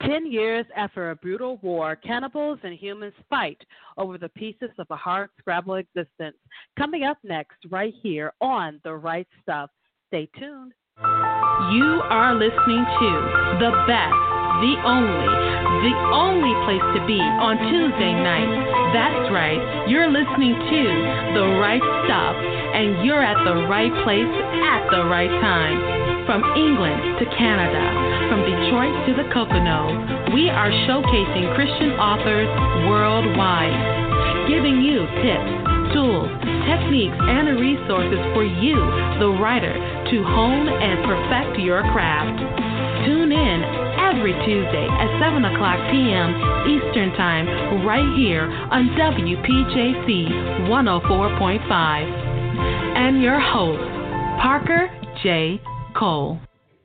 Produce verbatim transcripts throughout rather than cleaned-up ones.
Ten years after a brutal war, cannibals and humans fight over the pieces of a hard-scrabble existence. Coming up next, right here on The Right Stuff. Stay tuned. You are listening to the best, the only, the only place to be on Tuesday nights. That's right, you're listening to The Right Stuff, and you're at the right place at the right time. From England to Canada, from Detroit to the Poconos, we are showcasing Christian authors worldwide, giving you tips, tools, techniques, and resources for you, the writer, to hone and perfect your craft. Tune in every Tuesday at seven o'clock p.m. Eastern Time, right here on W P J C one oh four point five. And your host, Parker J. Cole.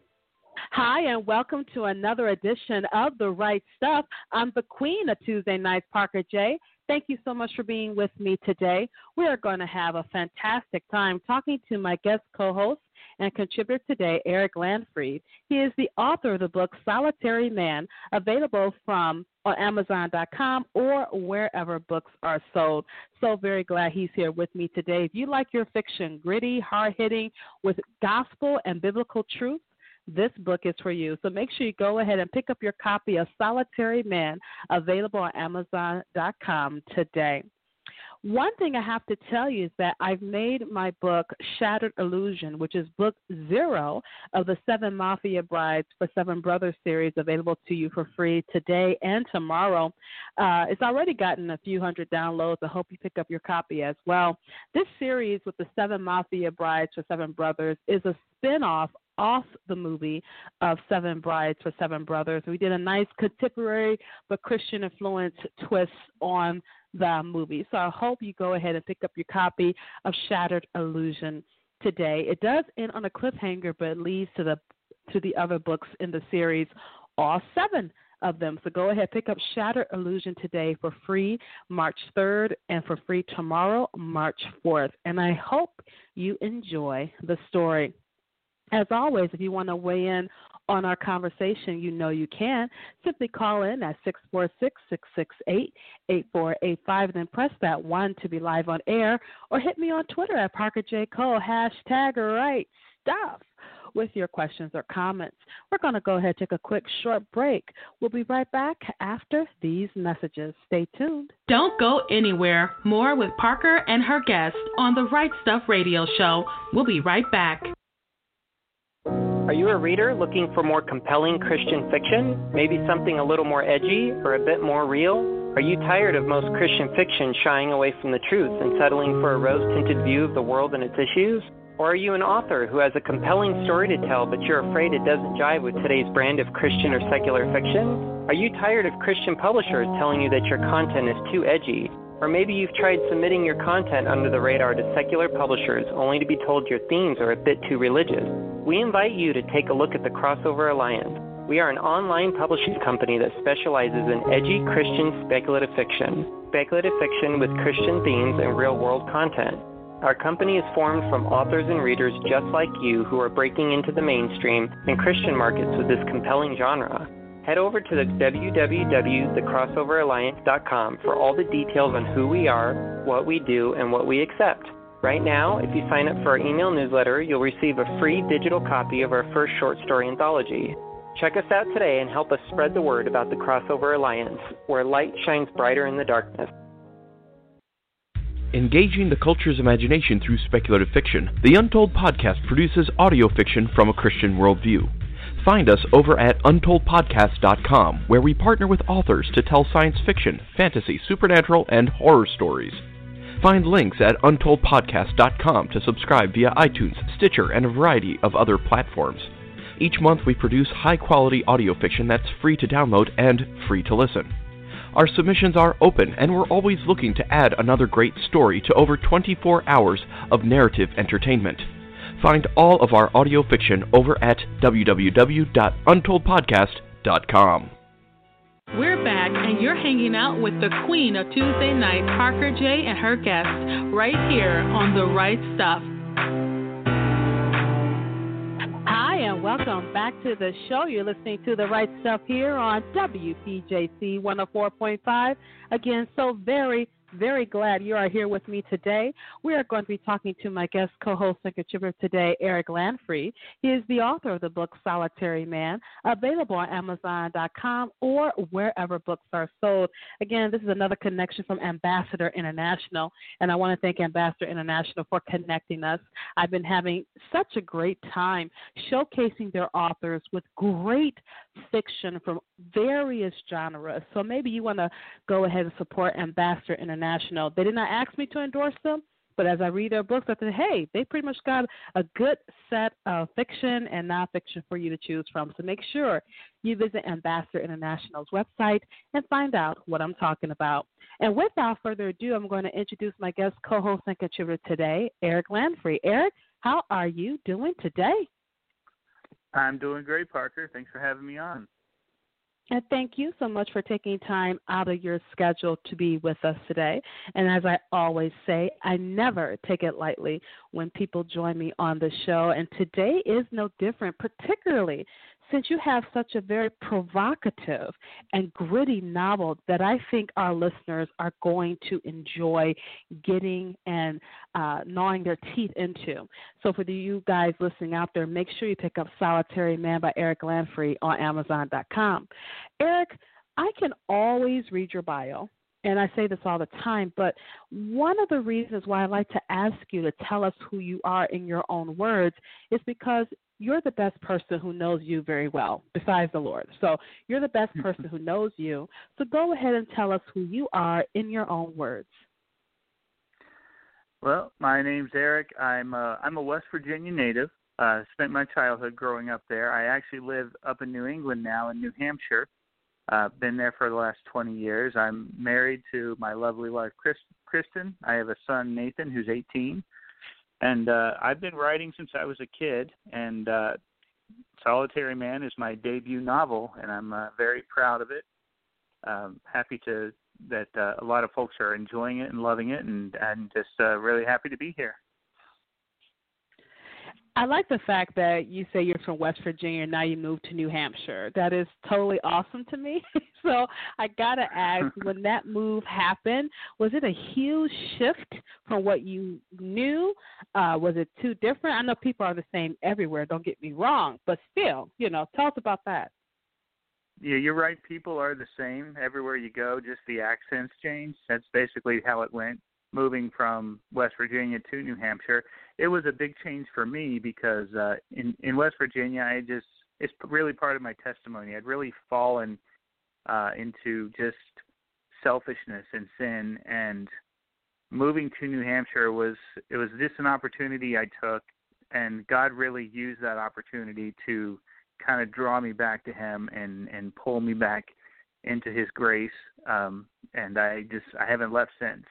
Hi, and welcome to another edition of The Right Stuff. I'm the queen of Tuesday nights, Parker J. Thank you so much for being with me today. We are going to have a fantastic time talking to my guest co-host and contributor today, Eric Landfried. He is the author of the book Solitary Man, available from on Amazon dot com or wherever books are sold. So very glad he's here with me today. If you like your fiction gritty, hard-hitting, with gospel and biblical truth, this book is for you. So make sure you go ahead and pick up your copy of Solitary Man, available on Amazon dot com today. One thing I have to tell you is that I've made my book Shattered Illusion, which is book zero of the Seven Mafia Brides for Seven Brothers series, available to you for free today and tomorrow. Uh, it's already gotten a few hundred downloads. I hope you pick up your copy as well. This series with the Seven Mafia Brides for Seven Brothers is a spin-off off the movie of Seven Brides for Seven Brothers. We did a nice contemporary but Christian influence twist on the movie. So I hope you go ahead and pick up your copy of Shattered Illusion today. It does end on a cliffhanger, but it leads to the to the other books in the series, all seven of them. So go ahead, pick up Shattered Illusion today for free March third and for free tomorrow, March fourth. And I hope you enjoy the story. As always, if you want to weigh in on our conversation, you know you can. Simply call in at six four six, six six eight, eight four eight five and then press that one to be live on air, or hit me on Twitter at Parker J. Cole, hashtag right stuff, with your questions or comments. We're going to go ahead and take a quick short break. We'll be right back after these messages. Stay tuned. Don't go anywhere. More with Parker and her guest on the Right Stuff Radio Show. We'll be right back. Are you a reader looking for more compelling Christian fiction? Maybe something a little more edgy or a bit more real? Are you tired of most Christian fiction shying away from the truth and settling for a rose-tinted view of the world and its issues? Or are you an author who has a compelling story to tell, but you're afraid it doesn't jive with today's brand of Christian or secular fiction? Are you tired of Christian publishers telling you that your content is too edgy? Or maybe you've tried submitting your content under the radar to secular publishers only to be told your themes are a bit too religious. We invite you to take a look at the Crossover Alliance. We are an online publishing company that specializes in edgy Christian speculative fiction, speculative fiction with Christian themes and real-world content. Our company is formed from authors and readers just like you who are breaking into the mainstream and Christian markets with this compelling genre. Head over to the w w w dot the crossover alliance dot com for all the details on who we are, what we do, and what we accept. Right now, if you sign up for our email newsletter, you'll receive a free digital copy of our first short story anthology. Check us out today and help us spread the word about the Crossover Alliance, where light shines brighter in the darkness. Engaging the culture's imagination through speculative fiction, the Untold Podcast produces audio fiction from a Christian worldview. Find us over at untold podcast dot com, where we partner with authors to tell science fiction, fantasy, supernatural, and horror stories. Find links at untold podcast dot com to subscribe via iTunes, Stitcher, and a variety of other platforms. Each month we produce high-quality audio fiction that's free to download and free to listen. Our submissions are open, and we're always looking to add another great story to over twenty-four hours of narrative entertainment. Find all of our audio fiction over at w w w dot untold podcast dot com. We're back, and you're hanging out with the queen of Tuesday night, Parker J. and her guests, right here on The Right Stuff. Hi, and welcome back to the show. You're listening to The Right Stuff here on W P J C one oh four point five. Again, so very, very glad you are here with me today. We are going to be talking to my guest co-host and contributor today, Eric Landry. He is the author of the book Solitary Man, available on Amazon dot com or wherever books are sold. Again, this is another connection from Ambassador International, and I want to thank Ambassador International for connecting us. I've been having such a great time showcasing their authors with great fiction from various genres. So maybe you want to go ahead and support Ambassador International. They did not ask me to endorse them, but as I read their books, I said, hey, they pretty much got a good set of fiction and nonfiction for you to choose from. So make sure you visit Ambassador International's website and find out what I'm talking about. And without further ado, I'm going to introduce my guest co-host and contributor today, Eric Landry. Eric, how are you doing today? I'm doing great, Parker. Thanks for having me on. And thank you so much for taking time out of your schedule to be with us today. And as I always say, I never take it lightly when people join me on the show. And today is no different, particularly since you have such a very provocative and gritty novel that I think our listeners are going to enjoy getting and uh, gnawing their teeth into. So for the, you guys listening out there, make sure you pick up Solitary Man by Eric Landry on Amazon dot com. Eric, I can always read your bio, and I say this all the time, but one of the reasons why I like to ask you to tell us who you are in your own words is because you're the best person who knows you very well, besides the Lord. So you're the best person who knows you. So go ahead and tell us who you are in your own words. Well, my name's Eric. I'm a, I'm a West Virginia native. Uh, spent my childhood growing up there. I actually live up in New England now in New Hampshire. Uh, been there for the last twenty years. I'm married to my lovely wife, Chris, Kristen. I have a son, Nathan, who's eighteen. And uh, I've been writing since I was a kid, and uh, Solitary Man is my debut novel, and I'm uh, very proud of it. Um, happy to that uh, a lot of folks are enjoying it and loving it, and I'm just uh, really happy to be here. I like the fact that you say you're from West Virginia and now you moved to New Hampshire. That is totally awesome to me. So I got to ask, when that move happened, was it a huge shift from what you knew? Uh, was it too different? I know people are the same everywhere, don't get me wrong, but still, you know, tell us about that. Yeah, you're right. People are the same everywhere you go, just the accents change. That's basically how it went. Moving from West Virginia to New Hampshire, it was a big change for me because uh, in, in West Virginia, I just, it's really part of my testimony. I'd really fallen uh, into just selfishness and sin, and moving to New Hampshire was, it was just an opportunity I took, and God really used that opportunity to kind of draw me back to Him and, and pull me back into His grace, um, and I just, I haven't left since.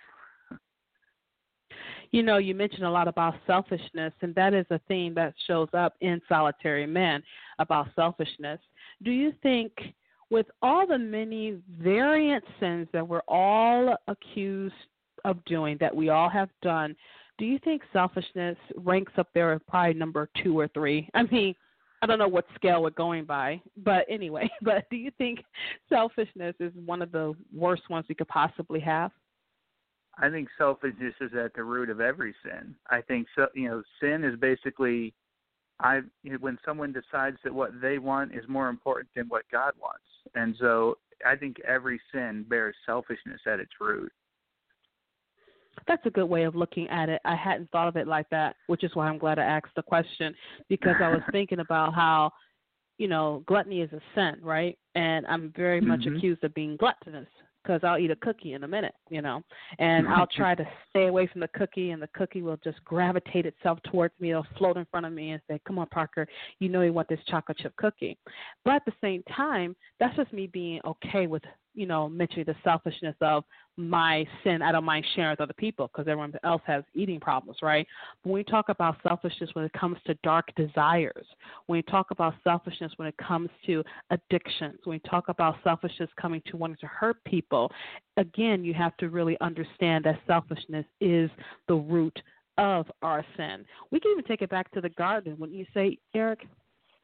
You know, you mentioned a lot about selfishness, and that is a theme that shows up in Solitary Man, about selfishness. Do you think with all the many variant sins that we're all accused of doing, that we all have done, do you think selfishness ranks up there as probably number two or three? I mean, I don't know what scale we're going by, but anyway, but do you think selfishness is one of the worst ones we could possibly have? I think selfishness is at the root of every sin. I think, so, you know, sin is basically I you know, when someone decides that what they want is more important than what God wants. And so I think every sin bears selfishness at its root. That's a good way of looking at it. I hadn't thought of it like that, which is why I'm glad I asked the question, because I was thinking about how, you know, gluttony is a sin, right? And I'm very much mm-hmm. accused of being gluttonous, because I'll eat a cookie in a minute, you know, and I'll try to stay away from the cookie, and the cookie will just gravitate itself towards me. It'll float in front of me and say, come on, Parker, you know you want this chocolate chip cookie. But at the same time, that's just me being okay with, you know, mentioning the selfishness of my sin. I don't mind sharing with other people because everyone else has eating problems, right? When we talk about selfishness when it comes to dark desires, when we talk about selfishness when it comes to addictions, when we talk about selfishness coming to wanting to hurt people, again, you have to really understand that selfishness is the root of our sin. We can even take it back to the garden. When you say, Eric,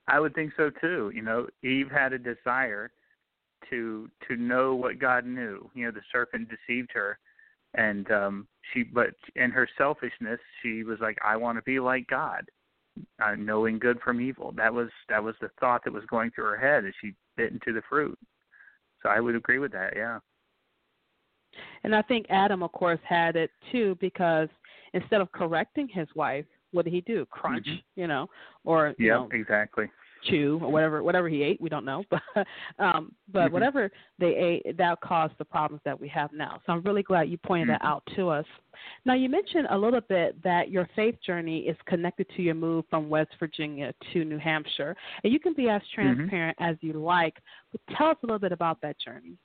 I would think so too. You know, Eve had a desire to to know what God knew. You know, the serpent deceived her, and um, she, but in her selfishness, she was like, "I want to be like God, uh, knowing good from evil." That was that was the thought that was going through her head as she bit into the fruit. So I would agree with that. Yeah. And I think Adam, of course, had it too, because instead of correcting his wife, what did he do? Crunch, mm-hmm. you know, or you yep, know, exactly. chew or whatever, whatever he ate. We don't know, but um, but mm-hmm. whatever they ate, that caused the problems that we have now. So I'm really glad you pointed mm-hmm. that out to us. Now, you mentioned a little bit that your faith journey is connected to your move from West Virginia to New Hampshire, and you can be as transparent mm-hmm. as you like. But tell us a little bit about that journey.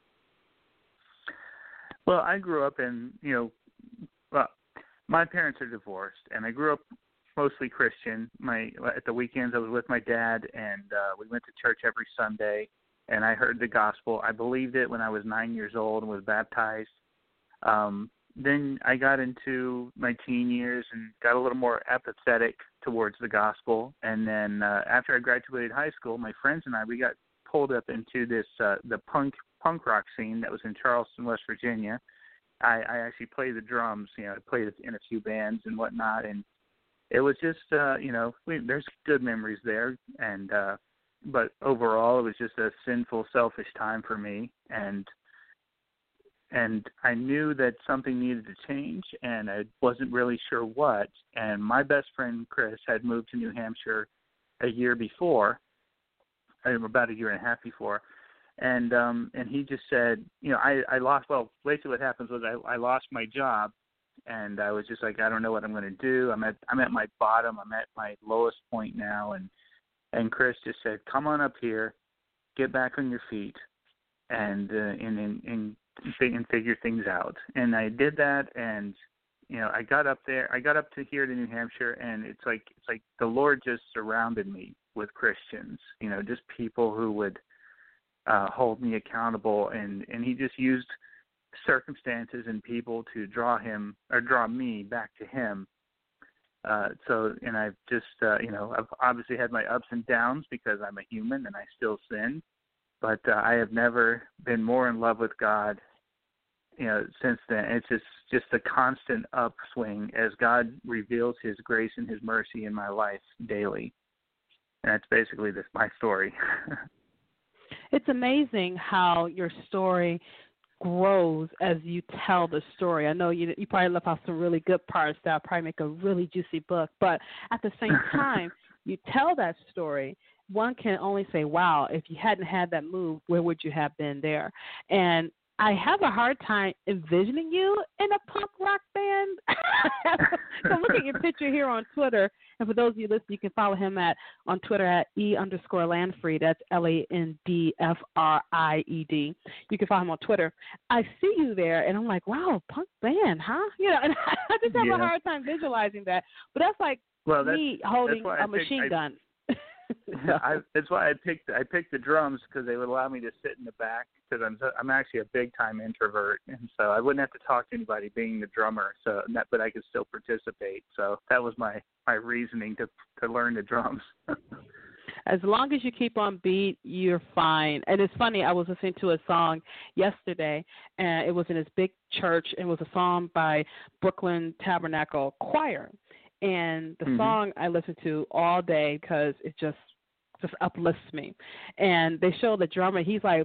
Well, I grew up in, you know, well, my parents are divorced, and I grew up mostly Christian. My at the weekends I was with my dad, and uh, we went to church every Sunday, and I heard the gospel. I believed it when I was nine years old and was baptized. Um, then I got into my teen years and got a little more apathetic towards the gospel. And then uh, after I graduated high school, my friends and I, we got pulled up into this uh, the punk punk rock scene that was in Charleston, West Virginia. I, I actually played the drums. You know, I played in a few bands and whatnot, and it was just, uh, you know, we, there's good memories there, and uh, but overall, it was just a sinful, selfish time for me, and and I knew that something needed to change, and I wasn't really sure what. And my best friend Chris had moved to New Hampshire a year before, about a year and a half before, and um, and he just said, you know, I, I lost. Well, basically, what happens was I, I lost my job. And I was just like, I don't know what I'm going to do. I'm at I'm at my bottom. I'm at my lowest point now. And and Chris just said, come on up here, get back on your feet, and uh, and, and and and figure things out. And I did that. And you know, I got up there. I got up to here to New Hampshire, and it's like it's like the Lord just surrounded me with Christians. You know, just people who would uh, hold me accountable. And and He just used circumstances and people to draw him or draw me back to him. Uh, so, and I've just, uh, you know, I've obviously had my ups and downs because I'm a human and I still sin, but uh, I have never been more in love with God, you know, since then. It's just, just a constant upswing as God reveals His grace and His mercy in my life daily. And that's basically this, my story. It's amazing how your story grows as you tell the story. I know you you probably left out some really good parts that probably make a really juicy book, but at the same time, you tell that story, one can only say, wow, if you hadn't had that move, where would you have been there? And I have a hard time envisioning you in a punk rock band. So look at your picture here on Twitter. And for those of you listening, you can follow him at on Twitter at E underscore Landfried. That's L A N D F R I E D. You can follow him on Twitter. I see you there, and I'm like, wow, punk band, huh? You know, and I just have yeah. a hard time visualizing that. But that's like well, that's, me holding that's a machine picked, gun. I, I, that's why I picked I picked the drums, because they would allow me to sit in the back, because I'm I'm actually a big time introvert, and so I wouldn't have to talk to anybody being the drummer. So that, but I could still participate. So that was my, my reasoning to to learn the drums. As long as you keep on beat, you're fine. And it's funny, I was listening to a song yesterday, and it was in this big church. It was a song by Brooklyn Tabernacle Choir. And the mm-hmm. song I listen to all day because it just just uplifts me. And they show the drummer, he's like,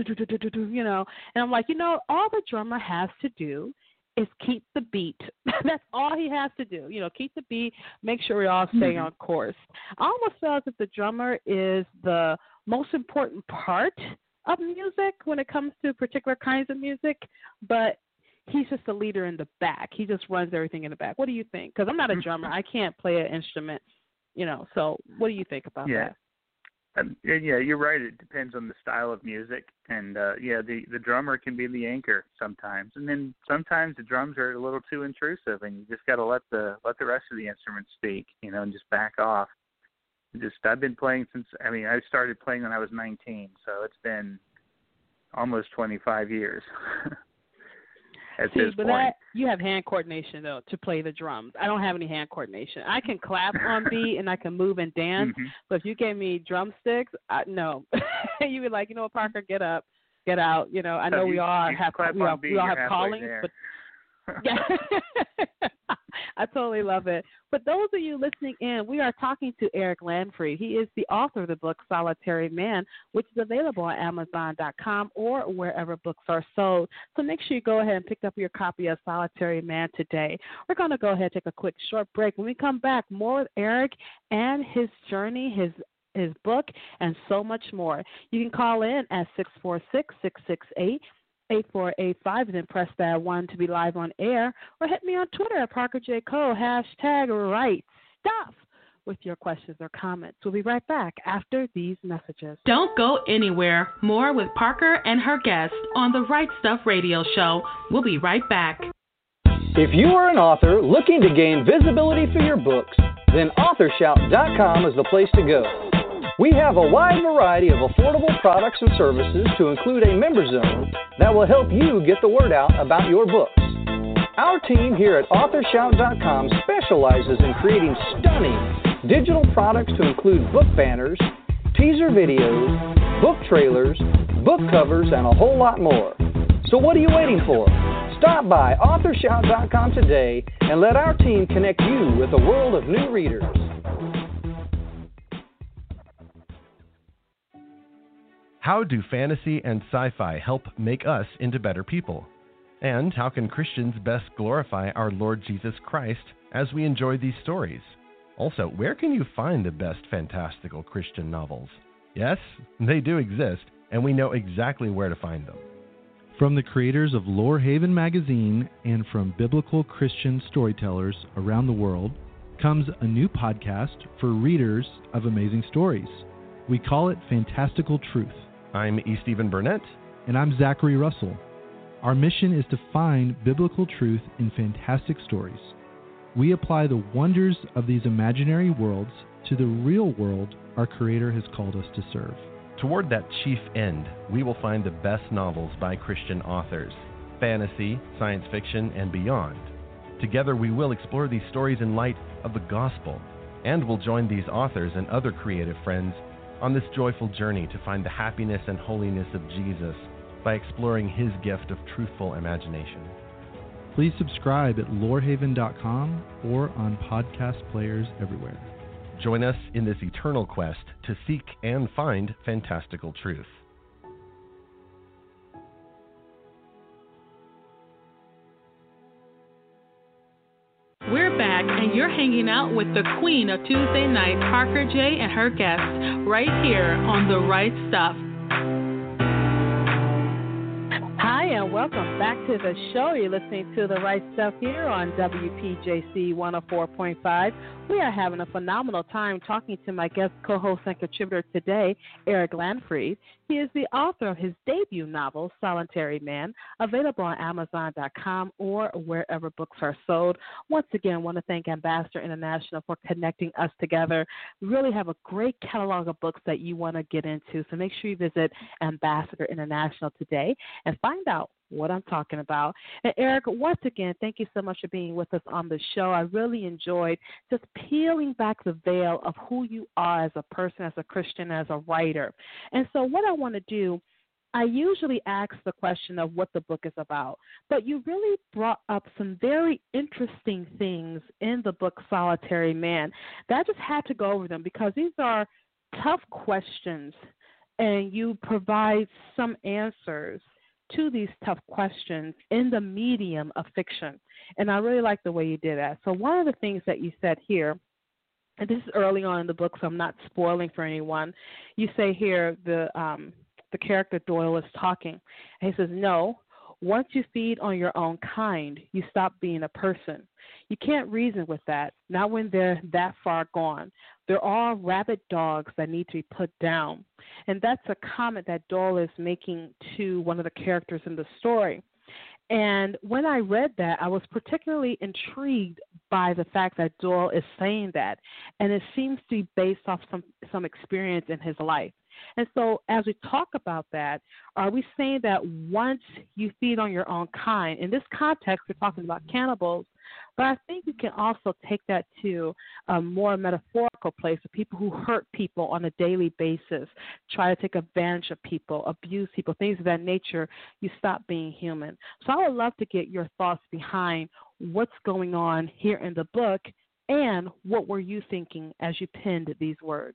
you know, and I'm like, you know, all the drummer has to do is keep the beat. That's all he has to do. You know, keep the beat, make sure we all stay mm-hmm. on course. I almost feel as if the drummer is the most important part of music when it comes to particular kinds of music, but he's just a leader in the back. He just runs everything in the back. What do you think? Because I'm not a drummer. I can't play an instrument, you know. So what do you think about yeah. that? Um, yeah, you're right. It depends on the style of music. And, uh, yeah, the, the drummer can be the anchor sometimes. And then sometimes the drums are a little too intrusive, and you just got to let the let the rest of the instruments speak, you know, and just back off. Just I've been playing since, I mean, I started playing when I was nineteen, so it's been almost twenty-five years. at See, this but point. that, you have hand coordination, though, to play the drums. I don't have any hand coordination. I can clap on beat and I can move and dance, mm-hmm. but if you gave me drumsticks, I, no. You'd be like, you know what, Parker, get up, get out. You know, I know so we you, all you have clap we on all, beat, we all you're have halfway callings, there. but yeah. I totally love it. But those of you listening in, we are talking to Eric Landfried. He is the author of the book Solitary Man, which is available on Amazon dot com or wherever books are sold. So make sure you go ahead and pick up your copy of Solitary Man today. We're going to go ahead and take a quick short break. When we come back, more with Eric and his journey, his his book, and so much more. You can call in at six four six, six six eight, eight four eight five and then press that one to be live on air, or hit me on Twitter at Parker J. Cole, hashtag right stuff, with your questions or comments. We'll be right back after these messages. Don't go anywhere. More with Parker and her guests on the Right Stuff Radio Show. We'll be right back. If you are an author looking to gain visibility for your books, then author shout dot com is the place to go. We have a wide variety of affordable products and services to include a member zone that will help you get the word out about your books. Our team here at author shout dot com specializes in creating stunning digital products to include book banners, teaser videos, book trailers, book covers, and a whole lot more. So what are you waiting for? Stop by author shout dot com today and let our team connect you with a world of new readers. How do fantasy and sci-fi help make us into better people? And how can Christians best glorify our Lord Jesus Christ as we enjoy these stories? Also, where can you find the best fantastical Christian novels? Yes, they do exist, and we know exactly where to find them. From the creators of Lore Haven magazine and from biblical Christian storytellers around the world comes a new podcast for readers of amazing stories. We call it Fantastical Truth. I'm E. Stephen Burnett. And I'm Zachary Russell. Our mission is to find biblical truth in fantastic stories. We apply the wonders of these imaginary worlds to the real world our Creator has called us to serve. Toward that chief end, we will find the best novels by Christian authors, fantasy, science fiction, and beyond. Together we will explore these stories in light of the gospel, and we'll join these authors and other creative friends on this joyful journey to find the happiness and holiness of Jesus by exploring his gift of truthful imagination. Please subscribe at lore haven dot com or on podcast players everywhere. Join us in this eternal quest to seek and find fantastical truth. We're back, and you're hanging out with the queen of Tuesday night, Parker J. and her guests, right here on The Right Stuff. Hi, and welcome back to the show. You're listening to The Right Stuff here on W P J C one oh four point five. We are having a phenomenal time talking to my guest co-host and contributor today, Eric Landfried. He is the author of his debut novel, Solitary Man, available on Amazon dot com or wherever books are sold. Once again, I want to thank Ambassador International for connecting us together. We really have a great catalog of books that you want to get into, so make sure you visit Ambassador International today and find out what I'm talking about. And Eric, once again, thank you so much for being with us on the show. I really enjoyed just peeling back the veil of who you are as a person, as a Christian, as a writer. And so what I want to do, I usually ask the question of what the book is about, but you really brought up some very interesting things in the book Solitary Man that I just had to go over them because these are tough questions, and you provide some answers to these tough questions in the medium of fiction. And I really like the way you did that. So one of the things that you said here, and this is early on in the book, so I'm not spoiling for anyone, you say here the um, the character Doyle is talking. And he says, no, once you feed on your own kind, you stop being a person. You can't reason with that, not when they're that far gone. They're all rabid dogs that need to be put down. And that's a comment that Doyle is making to one of the characters in the story. And when I read that, I was particularly intrigued by the fact that Doyle is saying that. And it seems to be based off some, some experience in his life. And so as we talk about that, are we saying that once you feed on your own kind, in this context, we're talking about cannibals, but I think we can also take that to a more metaphorical place of people who hurt people on a daily basis, try to take advantage of people, abuse people, things of that nature. You stop being human. So I would love to get your thoughts behind what's going on here in the book, and what were you thinking as you penned these words?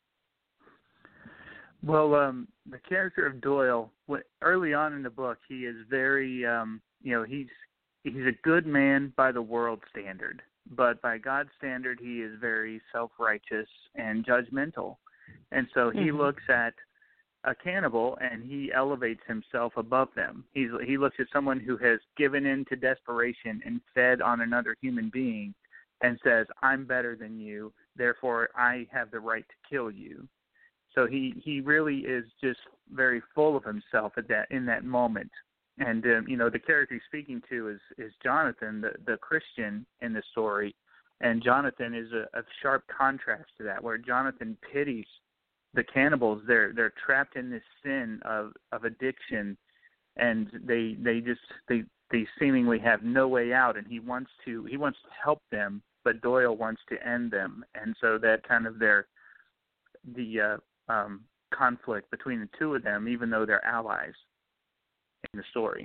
Well, um, the character of Doyle, early on in the book, he is very, um, you know, he's he's a good man by the world standard, but by God's standard, he is very self-righteous and judgmental. And so he mm-hmm. looks at a cannibal and he elevates himself above them. He's, he looks at someone who has given in to desperation and fed on another human being and says, I'm better than you, therefore I have the right to kill you. So he, he really is just very full of himself at that in that moment. And, um, you know, the character he's speaking to is, is Jonathan, the, the Christian in the story. And Jonathan is a, a sharp contrast to that, where Jonathan pities the cannibals. They're they're trapped in this sin of, of addiction, and they they just they, they seemingly have no way out. And he wants to he wants to help them, but Doyle wants to end them. And so that kind of their the uh, um, conflict between the two of them, even though they're allies in the story.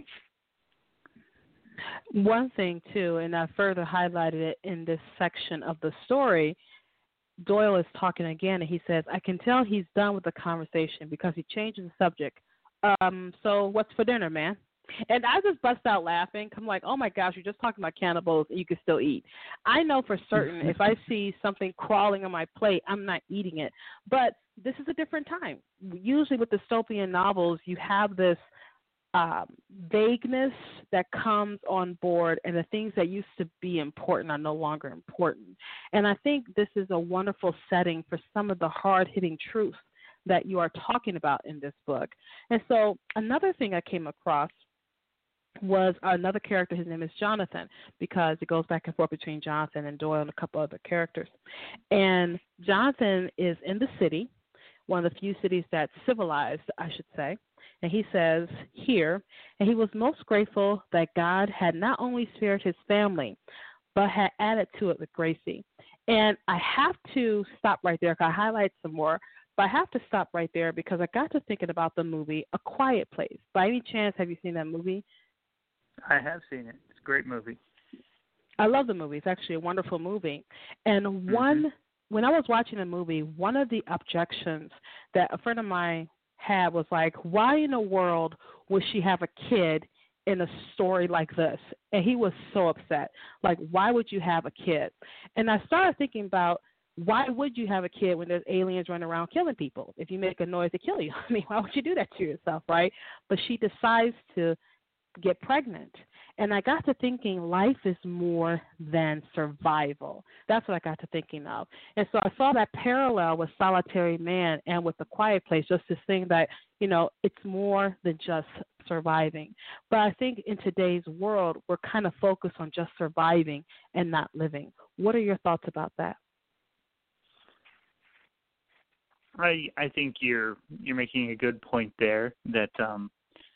One thing, too, and I further highlighted it in this section of the story, Doyle is talking again, and he says, I can tell he's done with the conversation because he changes the subject. Um, so what's for dinner, man? And I just bust out laughing. I'm like, oh, my gosh, you're just talking about cannibals and you can still eat. I know for certain if I see something crawling on my plate, I'm not eating it. But this is a different time. Usually with dystopian novels, you have this um, vagueness that comes on board, and the things that used to be important are no longer important. And I think this is a wonderful setting for some of the hard-hitting truths that you are talking about in this book. And so another thing I came across was another character. His name is Jonathan, because it goes back and forth between Jonathan and Doyle and a couple other characters. And Jonathan is in the city, one of the few cities that's civilized, I should say. And he says here, and he was most grateful that God had not only spared his family, but had added to it with Gracie. And I have to stop right there, because I highlight some more, but I have to stop right there because I got to thinking about the movie A Quiet Place. By any chance, have you seen that movie? I have seen it. It's a great movie. I love the movie. It's actually a wonderful movie. And mm-hmm. one, when I was watching the movie, one of the objections that a friend of mine had was like, why in the world would she have a kid in a story like this? And he was so upset. Like, why would you have a kid? And I started thinking about, why would you have a kid when there's aliens running around killing people? If you make a noise, they kill you. I mean, why would you do that to yourself, right? But she decides to get pregnant. And I got to thinking life is more than survival. That's what I got to thinking of. And so I saw that parallel with Solitary Man and with The Quiet Place, just this thing that, you know, it's more than just surviving. But I think in today's world, we're kind of focused on just surviving and not living. What are your thoughts about that? I I think you're you're making a good point there, that um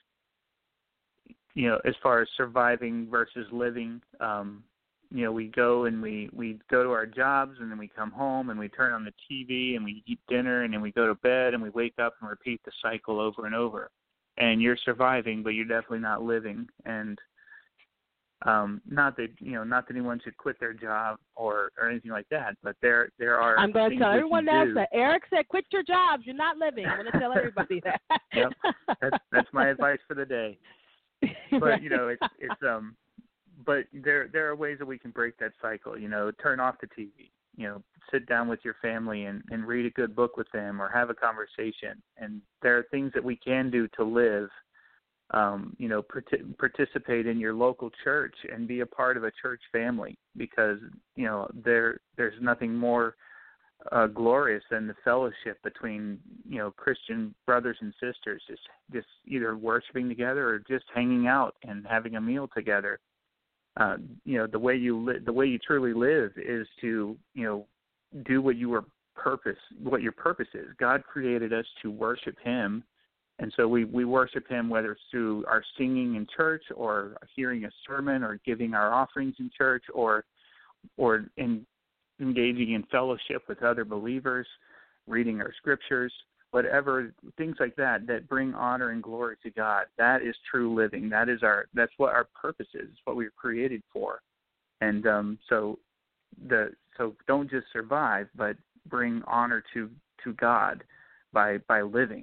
you know, as far as surviving versus living, um, you know, we go and we, we go to our jobs, and then we come home and we turn on the T V and we eat dinner, and then we go to bed and we wake up and repeat the cycle over and over. And you're surviving, but you're definitely not living. And um, not that, you know, not that anyone should quit their job or, or anything like that, but there there are. I'm going to tell everyone else do. that Eric said, quit your jobs. You're not living. I'm going to tell everybody that. Yep, that's that's my advice for the day. But you know, it's it's um, but there there are ways that we can break that cycle. You know, turn off the T V. You know, sit down with your family and, and read a good book with them, or have a conversation. And there are things that we can do to live. Um, you know, part- participate in your local church and be a part of a church family, because you know there there's nothing more uh, glorious than the fellowship between, you know, Christian brothers and sisters, just just either worshiping together or just hanging out and having a meal together. Uh, you know, the way you li- the way you truly live is to, you know, do what you were purpose, what your purpose is. God created us to worship him, and so we, we worship him whether it's through our singing in church or hearing a sermon or giving our offerings in church or or in, engaging in fellowship with other believers, reading our scriptures, whatever, things like that that bring honor and glory to God. That is true living. That is our, that's what our purpose is, what we were created for. And um, so the so don't just survive, but bring honor to, to God by by living.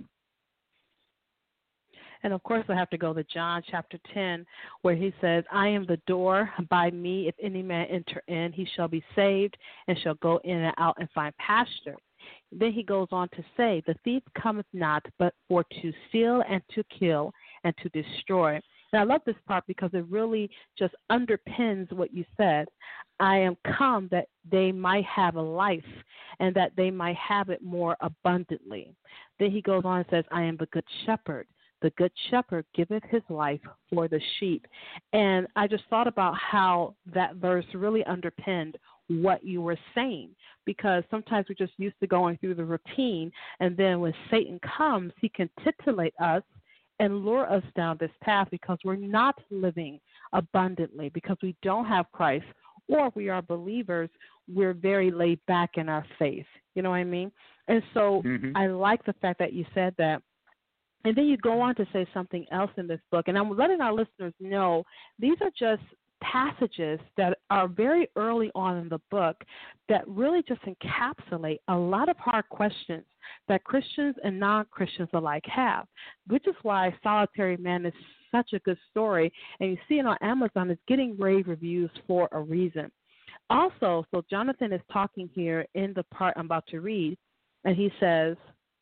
And of course, I have to go to John chapter ten, where he says, I am the door. By me, if any man enter in, he shall be saved and shall go in and out and find pasture. Then he goes on to say, the thief cometh not but for to steal and to kill and to destroy. And I love this part because it really just underpins what you said. I am come that they might have a life and that they might have it more abundantly. Then he goes on and says, I am the good shepherd. The good shepherd giveth his life for the sheep. And I just thought about how that verse really underpinned what you were saying, because sometimes we're just used to going through the routine, and then when Satan comes, he can titillate us and lure us down this path because we're not living abundantly, because we don't have Christ, or we are believers, we're very laid back in our faith. You know what I mean? And so mm-hmm. I like the fact that you said that. And then you go on to say something else in this book, and I'm letting our listeners know these are just passages that are very early on in the book that really just encapsulate a lot of hard questions that Christians and non-Christians alike have, which is why Solitary Man is such a good story, and you see it on Amazon. It's getting rave reviews for a reason. Also, so Jonathan is talking here in the part I'm about to read, and he says,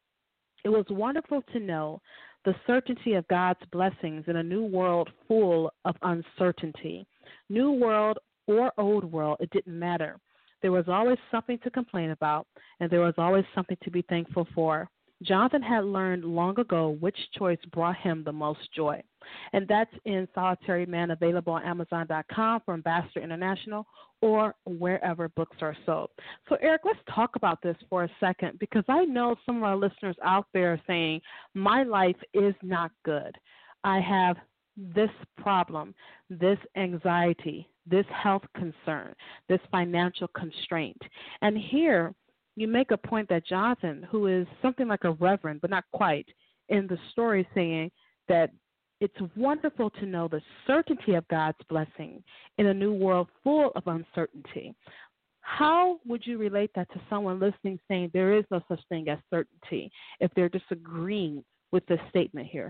it was wonderful to know the certainty of God's blessings in a new world full of uncertainty. New world or old world, it didn't matter. There was always something to complain about, and there was always something to be thankful for. Jonathan had learned long ago which choice brought him the most joy. And that's in Solitary Man, available on Amazon dot com for Ambassador International or wherever books are sold. So, Eric, let's talk about this for a second, because I know some of our listeners out there are saying, my life is not good. I have this problem, this anxiety, this health concern, this financial constraint. And here you make a point that Jonathan, who is something like a reverend, but not quite, in the story saying that it's wonderful to know the certainty of God's blessing in a new world full of uncertainty. How would you relate that to someone listening saying there is no such thing as certainty if they're disagreeing with this statement here?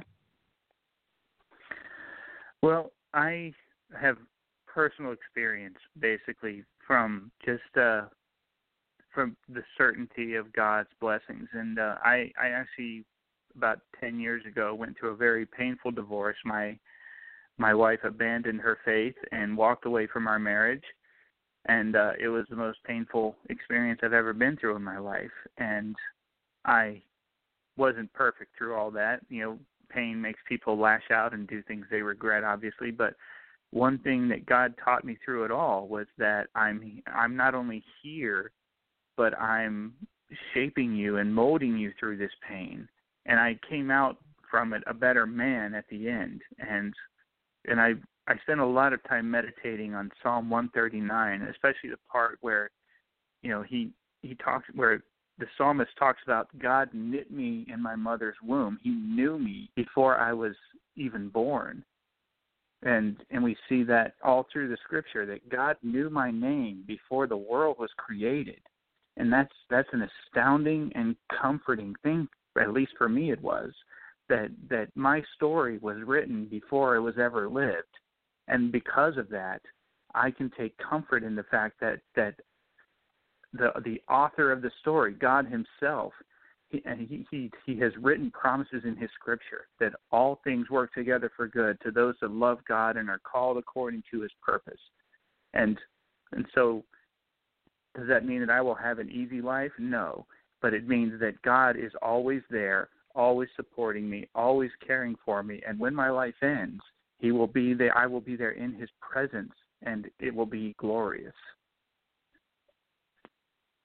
Well, I have personal experience basically from just uh, from the certainty of God's blessings. And uh, I, I actually, about ten years ago, went through a very painful divorce. My my wife abandoned her faith and walked away from our marriage. And uh, it was the most painful experience I've ever been through in my life. And I wasn't perfect through all that. You know, pain makes people lash out and do things they regret, obviously. But one thing that God taught me through it all was that I'm I'm not only here, but I'm shaping you and molding you through this pain. And I came out from it a better man at the end. And and I I spent a lot of time meditating on Psalm one thirty-nine, especially the part where, you know, he, he talks, where the psalmist talks about God knit me in my mother's womb. He knew me before I was even born. And and we see that all through the scripture, that God knew my name before the world was created. And that's that's an astounding and comforting thing, at least for me it was, that that my story was written before it was ever lived. And because of that, I can take comfort in the fact that, that the the author of the story, God himself, he, and he, he he has written promises in his scripture that all things work together for good to those that love God and are called according to his purpose. And and so does that mean that I will have an easy life? No. But it means that God is always there, always supporting me, always caring for me. And when my life ends, he will be there. I will be there in his presence, and it will be glorious.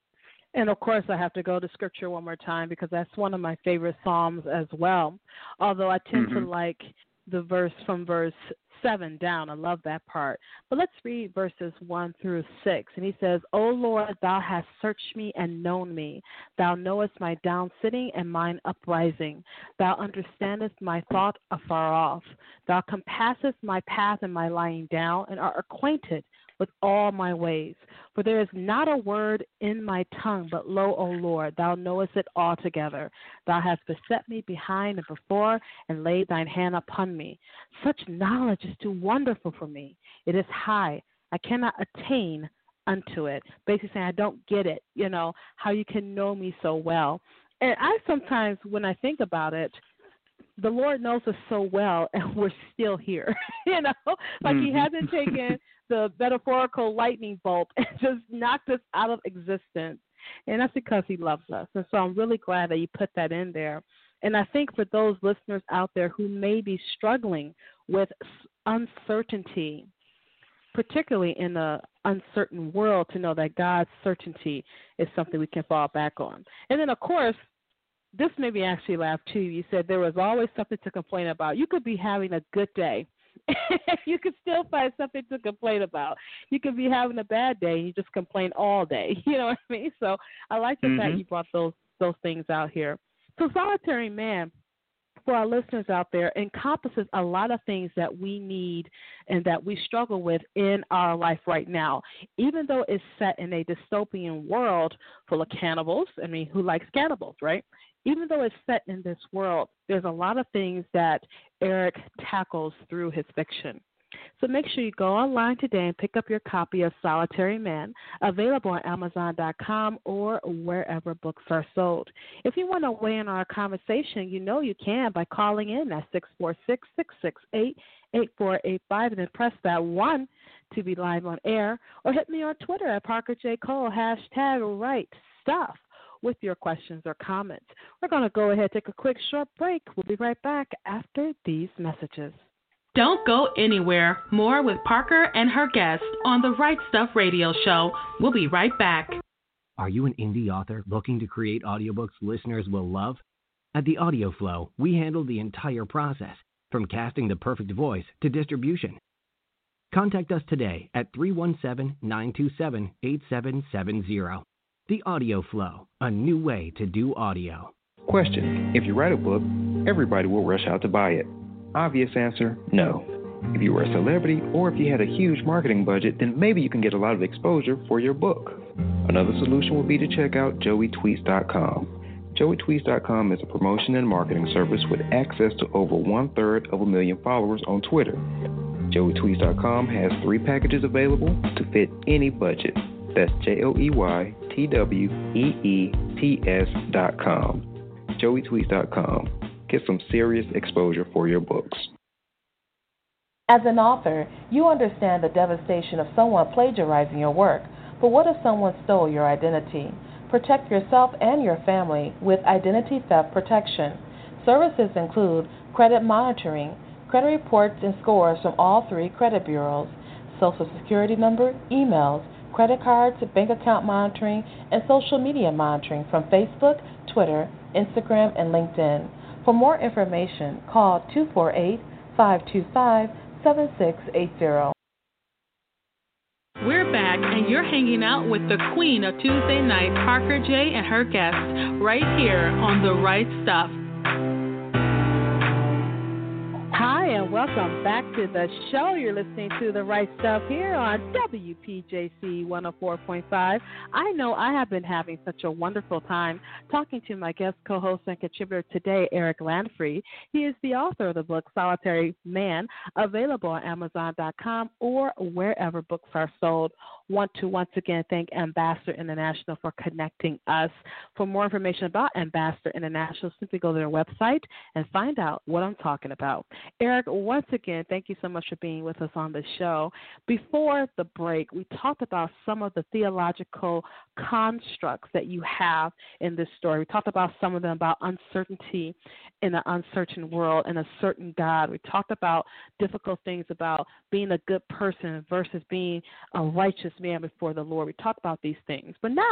And, of course, I have to go to Scripture one more time because that's one of my favorite Psalms as well, although I tend mm-hmm. to like the verse from verse seven down. I love that part. But let's read verses one through six. And he says, O Lord, thou hast searched me and known me. Thou knowest my down sitting and mine uprising. Thou understandest my thought afar off. Thou compassest my path and my lying down, and art acquainted with all my ways. For there is not a word in my tongue, but lo, O Lord, thou knowest it altogether. Thou hast beset me behind and before, and laid thine hand upon me. Such knowledge is too wonderful for me. It is high. I cannot attain unto it. Basically saying I don't get it, you know, how you can know me so well. And I sometimes, when I think about it, the Lord knows us so well, and we're still here, you know, like mm-hmm. he hasn't taken the metaphorical lightning bolt and just knocked us out of existence. And that's because he loves us. And so I'm really glad that you put that in there. And I think for those listeners out there who may be struggling with uncertainty, particularly in an uncertain world, to know that God's certainty is something we can fall back on. And then, of course, this made me actually laugh, too. You said there was always something to complain about. You could be having a good day. You could still find something to complain about. You could be having a bad day and you just complain all day. You know what I mean? So I like the mm-hmm. fact you brought those those things out here. So Solitary Man, for our listeners out there, encompasses a lot of things that we need and that we struggle with in our life right now. Even though it's set in a dystopian world full of cannibals, I mean, who likes cannibals, right? Even though it's set in this world, there's a lot of things that Eric tackles through his fiction. So make sure you go online today and pick up your copy of Solitary Man, available on Amazon dot com or wherever books are sold. If you want to weigh in on our conversation, you know you can by calling in at six four six, six six eight, eight four eight five and then press that one to be live on air, or hit me on Twitter at Parker J. Cole, hashtag right stuff, with your questions or comments. We're going to go ahead and take a quick short break. We'll be right back after these messages. Don't go anywhere. More with Parker and her guest on the Right Stuff Radio Show. We'll be right back. Are you an indie author looking to create audiobooks listeners will love? At The Audio Flow, we handle the entire process, from casting the perfect voice to distribution. Contact us today at three one seven, nine two seven, eight seven seven zero. The Audio Flow, a new way to do audio. Question: if you write a book, everybody will rush out to buy it. Obvious answer, no. If you were a celebrity or if you had a huge marketing budget, then maybe you can get a lot of exposure for your book. Another solution would be to check out Joey Tweets dot com. Joey Tweets dot com is a promotion and marketing service with access to over one-third of a million followers on Twitter. Joey Tweets dot com has three packages available to fit any budget. That's J O E Y T W E E T S dot com. Joey Tweets dot com. Get some serious exposure for your books. As an author, you understand the devastation of someone plagiarizing your work. But what if someone stole your identity? Protect yourself and your family with identity theft protection. Services include credit monitoring, credit reports and scores from all three credit bureaus, social security number, emails, credit cards, bank account monitoring, and social media monitoring from Facebook, Twitter, Instagram, and LinkedIn. For more information, call two four eight, five two five, seven six eight zero. We're back, and you're hanging out with the queen of Tuesday night, Parker J. and her guests, right here on The Right Stuff. Hi, and welcome back to the show. You're listening to The Right Stuff here on W P J C one oh four point five. I know I have been having such a wonderful time talking to my guest co-host and contributor today, Eric Landfree. He is the author of the book Solitary Man, available on Amazon dot com or wherever books are sold. Want to once again thank Ambassador International for connecting us. For more information about Ambassador International, simply go to their website and find out what I'm talking about. Eric, once again, thank you so much for being with us on the show. Before the break, we talked about some of the theological constructs that you have in this story. We talked about some of them, about uncertainty in an uncertain world and a certain God. We talked about difficult things about being a good person versus being a righteous man before the Lord. We talked about these things. But now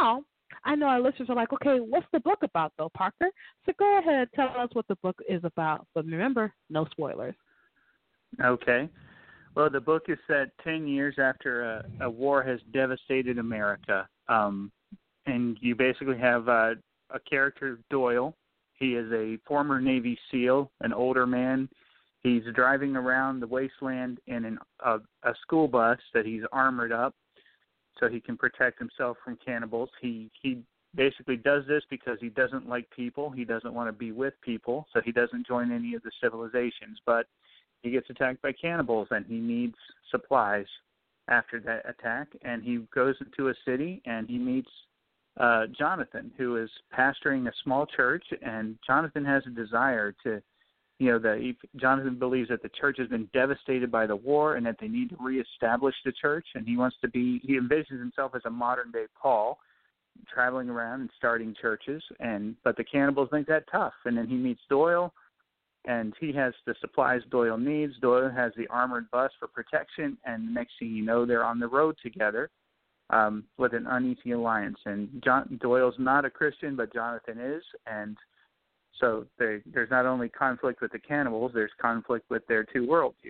I know our listeners are like, okay, what's the book about, though, Parker? So go ahead and tell us what the book is about. But remember, no spoilers. Okay. Well, the book is set ten years after a, a war has devastated America. Um, and you basically have uh, a character, Doyle. He is a former Navy SEAL, an older man. He's driving around the wasteland in an, a, a school bus that he's armored up so he can protect himself from cannibals. He he basically does this because he doesn't like people. He doesn't want to be with people, so he doesn't join any of the civilizations. But he gets attacked by cannibals, and he needs supplies after that attack. And he goes into a city, and he meets uh, Jonathan, who is pastoring a small church. And Jonathan has a desire to, you know, the, Jonathan believes that the church has been devastated by the war and that they need to reestablish the church. And he wants to be, he envisions himself as a modern-day Paul, traveling around and starting churches. And but the cannibals make that tough. And then he meets Doyle, and he has the supplies Doyle needs. Doyle has the armored bus for protection, and next thing you know, they're on the road together um, with an uneasy alliance. And John, Doyle's not a Christian, but Jonathan is, and so they, there's not only conflict with the cannibals, there's conflict with their two worldviews.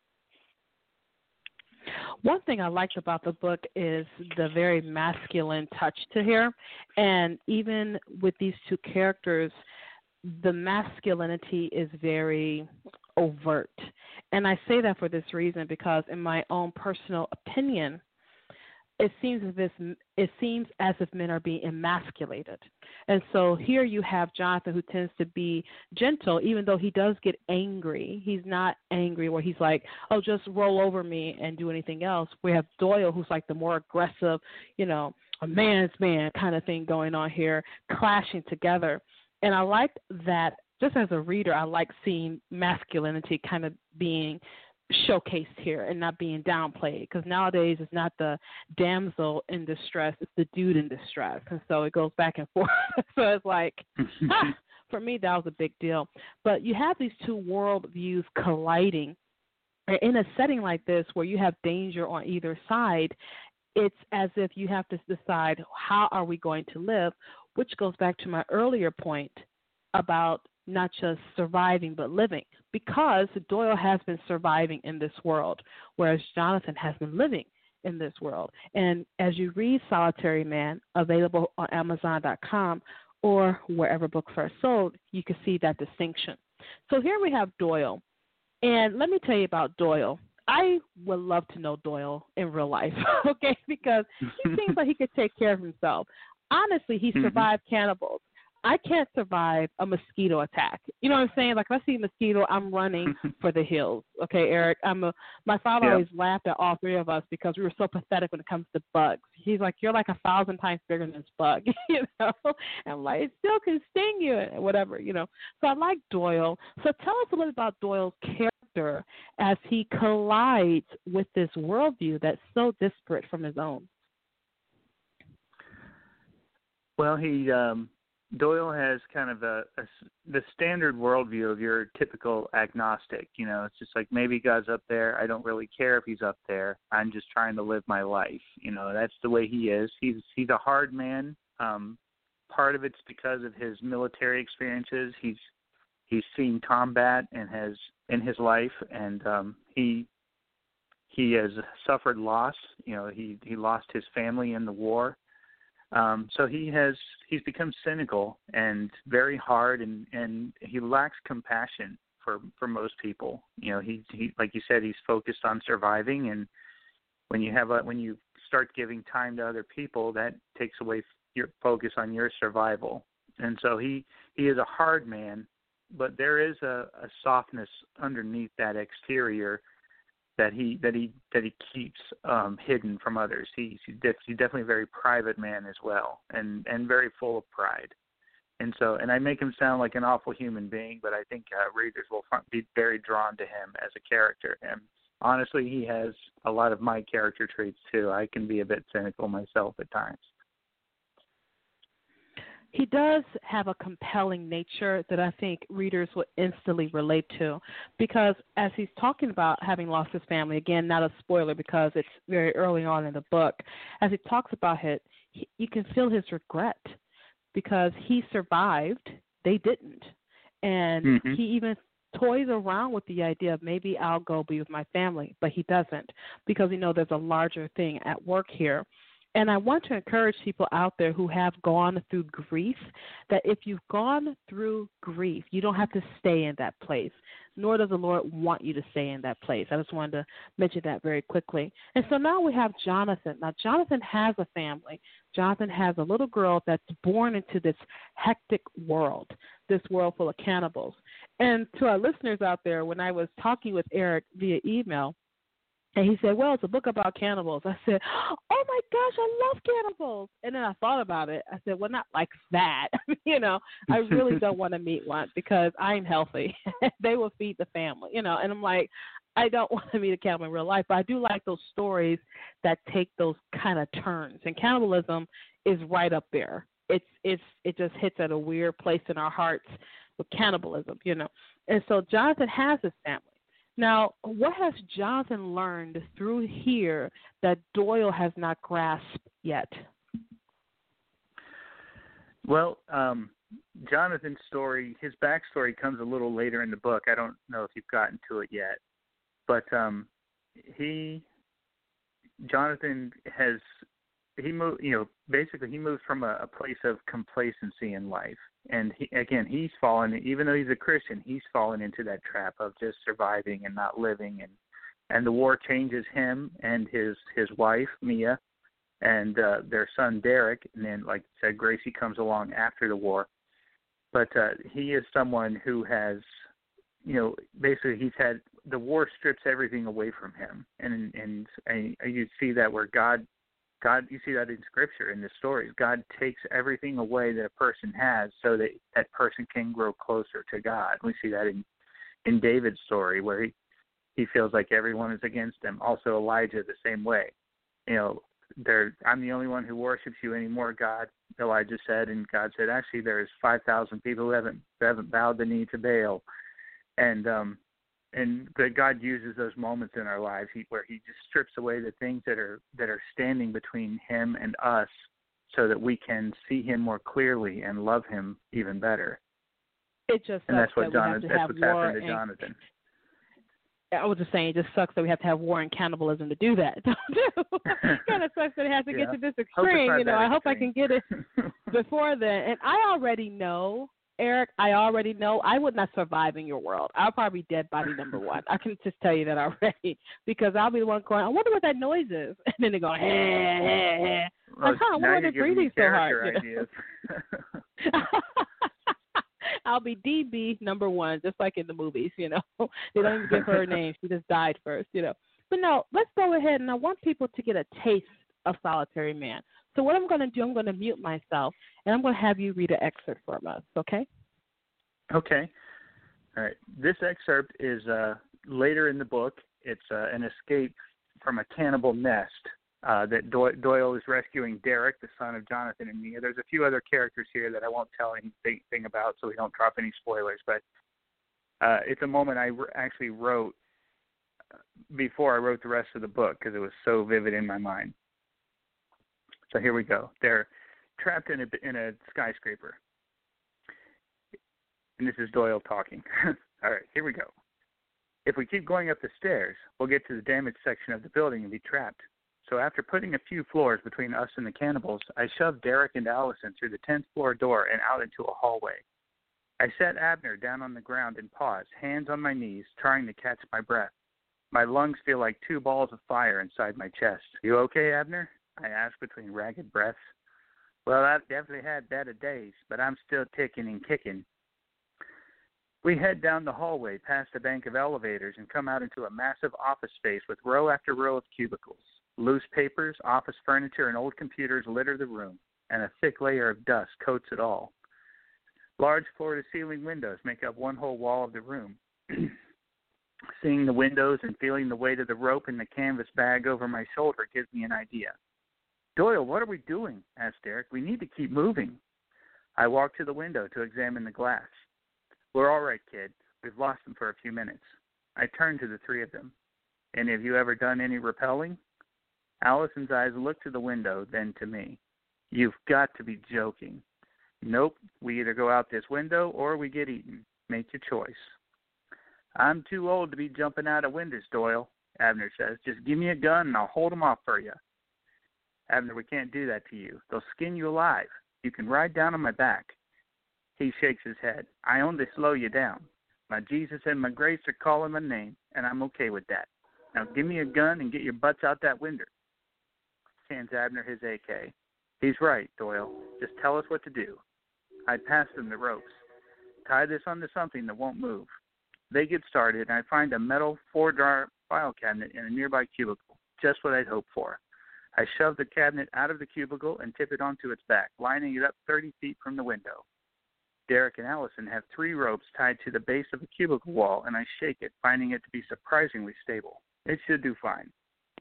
One thing I liked about the book is the very masculine touch to here, and even with these two characters, the masculinity is very overt. And I say that for this reason because in my own personal opinion, it seems as if it seems as if men are being emasculated. And so here you have Jonathan, who tends to be gentle, even though he does get angry. He's not angry where he's like, oh, just roll over me and do anything else. We have Doyle, who's like the more aggressive, you know, a man's man kind of thing going on here, clashing together. And I like that, just as a reader, I like seeing masculinity kind of being showcased here and not being downplayed, because nowadays it's not the damsel in distress, it's the dude in distress. And so it goes back and forth. So it's like, ah, for me, that was a big deal. But you have these two worldviews colliding. In a setting like this where you have danger on either side, it's as if you have to decide, how are we going to live? Which goes back to my earlier point about not just surviving but living, because Doyle has been surviving in this world, whereas Jonathan has been living in this world. And as you read Solitary Man, available on Amazon dot com or wherever books are sold, you can see that distinction. So here we have Doyle. And let me tell you about Doyle. I would love to know Doyle in real life, okay, because he seems like he could take care of himself. Honestly, he survived mm-hmm. cannibals. I can't survive a mosquito attack. You know what I'm saying? Like, if I see a mosquito, I'm running for the hills. Okay, Eric? I'm a, my father yep. always laughed at all three of us because we were so pathetic when it comes to bugs. He's like, you're like a thousand times bigger than this bug, you know? And I'm like, it still can sting you and whatever, you know? So I like Doyle. So tell us a little bit about Doyle's character as he collides with this worldview that's so disparate from his own. Well, he um, Doyle has kind of a, a the standard worldview of your typical agnostic. You know, it's just like, maybe God's up there. I don't really care if he's up there. I'm just trying to live my life. You know, that's the way he is. He's he's a hard man. Um, part of it's because of his military experiences. He's he's seen combat and has in his life, and um, he he has suffered loss. You know, he he lost his family in the war. Um, so he has he's become cynical and very hard, and, and he lacks compassion for, for most people. You know, he, he like you said, he's focused on surviving, and when you have a, when you start giving time to other people, that takes away your focus on your survival. And so he, he is a hard man, but there is a, a softness underneath that exterior that he that he that he keeps um, hidden from others. He, he's, de- he's definitely a very private man as well, and, and very full of pride. And so, and I make him sound like an awful human being, but I think uh, readers will be very drawn to him as a character. And honestly, he has a lot of my character traits too. I can be a bit cynical myself at times. He does have a compelling nature that I think readers will instantly relate to, because as he's talking about having lost his family, again, not a spoiler because it's very early on in the book, as he talks about it, he, you can feel his regret because he survived, they didn't. And mm-hmm. he even toys around with the idea of maybe I'll go be with my family, but he doesn't because, you know, there's a larger thing at work here. And I want to encourage people out there who have gone through grief that if you've gone through grief, you don't have to stay in that place, nor does the Lord want you to stay in that place. I just wanted to mention that very quickly. And so now we have Jonathan. Now, Jonathan has a family. Jonathan has a little girl that's born into this hectic world, this world full of cannibals. And to our listeners out there, when I was talking with Eric via email, and he said, well, it's a book about cannibals. I said, oh, my gosh, I love cannibals. And then I thought about it. I said, well, not like that. you know, I really don't want to meet one because I'm healthy. They will feed the family, you know. And I'm like, I don't want to meet a cannibal in real life. But I do like those stories that take those kind of turns. And cannibalism is right up there. It's it's It just hits at a weird place in our hearts with cannibalism, you know. And so Jonathan has his family. Now, what has Jonathan learned through here that Doyle has not grasped yet? Well, um, Jonathan's story, his backstory comes a little later in the book. I don't know if you've gotten to it yet. But um, he, Jonathan has, he moved, you know, basically he moves from a, a place of complacency in life. And he, again, he's fallen, even though he's a Christian, he's fallen into that trap of just surviving and not living. And, and the war changes him and his, his wife, Mia, and uh, their son, Derek. And then, like I said, Gracie comes along after the war. But uh, he is someone who has, you know, basically he's had, the war strips everything away from him. And, and, and you see that where God, God, you see that in Scripture, in the stories. God takes everything away that a person has so that that person can grow closer to God. We see that in, in David's story where he, he feels like everyone is against him. Also Elijah the same way. You know, there, I'm the only one who worships you anymore, God, Elijah said. And God said, actually, there's five thousand people who haven't, who haven't bowed the knee to Baal. And um, and that God uses those moments in our lives he, where he just strips away the things that are that are standing between him and us so that we can see him more clearly and love him even better. It just and that's what that Jonathan, that's what's happened to and, Jonathan. I was just saying, it just sucks that we have to have war and cannibalism to do that. It kind of sucks that it has to yeah. get to this extreme. You know, I extreme. hope I can get it before then. And I already know, Eric, I already know I would not survive in your world. I'll probably be dead body number one. I can just tell you that already because I'll be the one going, I wonder what that noise is. And then they go, hey, hey, hey. Well, like, huh, I wonder why they're breathing so hard. You know? I'll be D B number one, just like in the movies, you know. They don't even give her a name. She just died first, you know. But no, let's go ahead, and I want people to get a taste of Solitary Man. So what I'm going to do, I'm going to mute myself, and I'm going to have you read an excerpt from us, okay? Okay. All right. This excerpt is uh, later in the book. It's uh, an escape from a cannibal nest uh, that Do- Doyle is rescuing Derek, the son of Jonathan and Mia. There's a few other characters here that I won't tell anything about so we don't drop any spoilers, but uh, it's a moment I re- actually wrote before I wrote the rest of the book because it was so vivid in my mind. So here we go. They're trapped in a, in a skyscraper. And this is Doyle talking. All right, here we go. If we keep going up the stairs, we'll get to the damaged section of the building and be trapped. So after putting a few floors between us and the cannibals, I shoved Derek and Allison through the tenth floor door and out into a hallway. I sat Abner down on the ground and paused, hands on my knees, trying to catch my breath. My lungs feel like two balls of fire inside my chest. You okay, Abner? I asked between ragged breaths. Well, I've definitely had better days, but I'm still ticking and kicking. We head down the hallway past a bank of elevators and come out into a massive office space with row after row of cubicles. Loose papers, office furniture, and old computers litter the room, and a thick layer of dust coats it all. Large floor-to-ceiling windows make up one whole wall of the room. Seeing the windows and feeling the weight of the rope in the canvas bag over my shoulder gives me an idea. Doyle, what are we doing? Asked Derek. We need to keep moving. I walked to the window to examine the glass. We're all right, kid. We've lost them for a few minutes. I turned to the three of them. Any of you ever done any rappelling? Allison's eyes looked to the window, then to me. You've got to be joking. Nope, we either go out this window or we get eaten. Make your choice. I'm too old to be jumping out of windows, Doyle, Abner says. Just give me a gun and I'll hold 'em off for you. Abner, we can't do that to you. They'll skin you alive. You can ride down on my back. He shakes his head. I only slow you down. My Jesus and my grace are calling my name, and I'm okay with that. Now give me a gun and get your butts out that window. Hands Abner his A K. He's right, Doyle. Just tell us what to do. I pass them the ropes. Tie this onto something that won't move. They get started, and I find a metal four-drawer file cabinet in a nearby cubicle, just what I'd hoped for. I shove the cabinet out of the cubicle and tip it onto its back, lining it up thirty feet from the window. Derek and Allison have three ropes tied to the base of the cubicle wall, and I shake it, finding it to be surprisingly stable. It should do fine.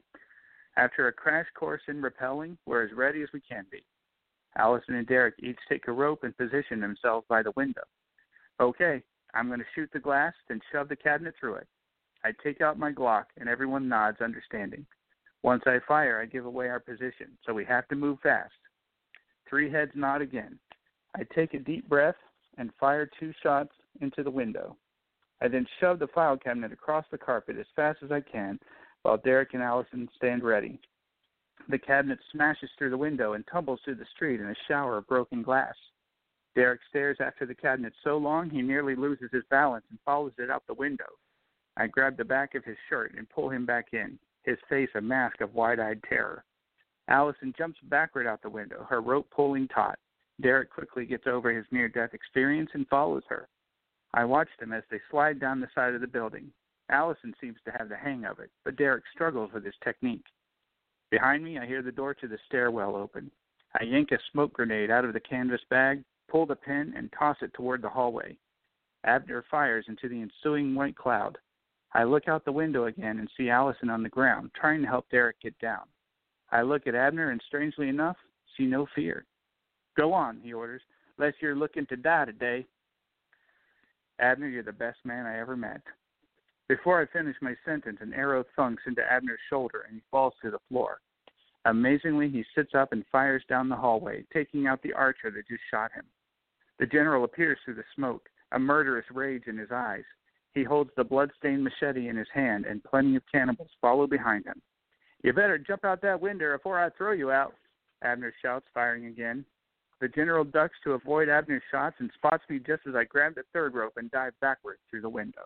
After a crash course in rappelling, we're as ready as we can be. Allison and Derek each take a rope and position themselves by the window. Okay, I'm going to shoot the glass, then shove the cabinet through it. I take out my Glock, and everyone nods, understanding. Once I fire, I give away our position, so we have to move fast. Three heads nod again. I take a deep breath and fire two shots into the window. I then shove the file cabinet across the carpet as fast as I can, while Derek and Allison stand ready. The cabinet smashes through the window and tumbles through the street in a shower of broken glass. Derek stares after the cabinet so long he nearly loses his balance and follows it out the window. I grab the back of his shirt and pull him back in, his face a mask of wide-eyed terror. Allison jumps backward out the window, her rope pulling taut. Derek quickly gets over his near-death experience and follows her. I watch them as they slide down the side of the building. Allison seems to have the hang of it, but Derek struggles with his technique. Behind me, I hear the door to the stairwell open. I yank a smoke grenade out of the canvas bag, pull the pin, and toss it toward the hallway. Abner fires into the ensuing white cloud. I look out the window again and see Allison on the ground, trying to help Derek get down. I look at Abner and, strangely enough, see no fear. Go on, he orders, unless you're looking to die today. Abner, you're the best man I ever met. Before I finish my sentence, an arrow thunks into Abner's shoulder and he falls to the floor. Amazingly, he sits up and fires down the hallway, taking out the archer that just shot him. The general appears through the smoke, a murderous rage in his eyes. He holds the blood-stained machete in his hand, and plenty of cannibals follow behind him. You better jump out that window before I throw you out, Abner shouts, firing again. The general ducks to avoid Abner's shots and spots me just as I grab the third rope and dive backward through the window.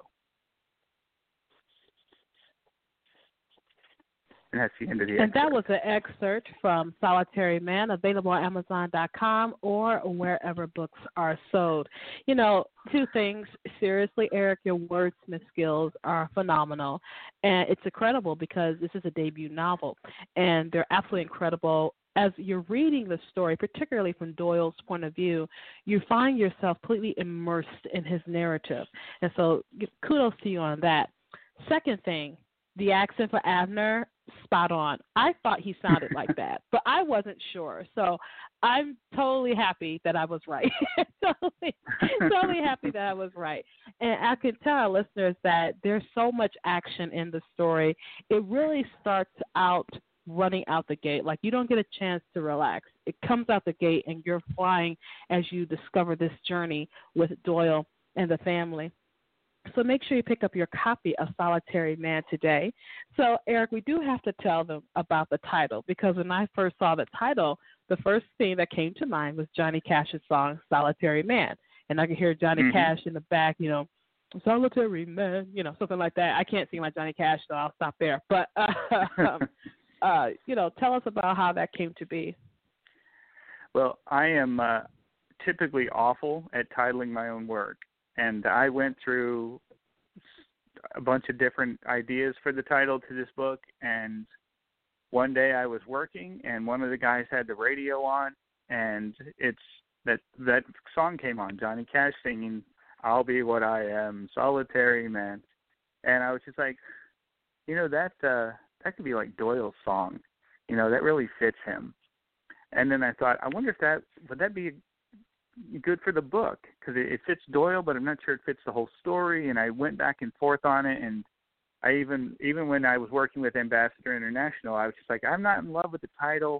And that's the end of the And excerpt. that was an excerpt from Solitary Man, available on Amazon dot com or wherever books are sold. You know, two things. Seriously, Eric, your wordsmith skills are phenomenal. And it's incredible because this is a debut novel. And they're absolutely incredible. As you're reading the story, particularly from Doyle's point of view, you find yourself completely immersed in his narrative. And so kudos to you on that. Second thing, the accent for Abner, spot on. I thought he sounded like that, but I wasn't sure. So I'm totally happy that I was right. totally, totally happy that I was right. And I can tell our listeners that there's so much action in the story. It really starts out running out the gate. Like you don't get a chance to relax. It comes out the gate and you're flying as you discover this journey with Doyle and the family. So make sure you pick up your copy of Solitary Man today. So, Eric, we do have to tell them about the title because when I first saw the title, the first thing that came to mind was Johnny Cash's song, Solitary Man. And I could hear Johnny mm-hmm. Cash in the back, you know, Solitary Man, you know, something like that. I can't sing like Johnny Cash, so I'll stop there. But, uh, um, uh, you know, tell us about how that came to be. Well, I am uh, typically awful at titling my own work. And I went through a bunch of different ideas for the title to this book. And one day I was working, and one of the guys had the radio on, and it's that that song came on, Johnny Cash singing, "I'll Be What I Am, Solitary Man." And I was just like, you know, that uh, that could be like Doyle's song. You know, that really fits him. And then I thought, I wonder if that would that be good for the book, because it, it fits Doyle, but I'm not sure it fits the whole story. And I went back and forth on it, and I even even when I was working with Ambassador International, I was just like, I'm not in love with the title.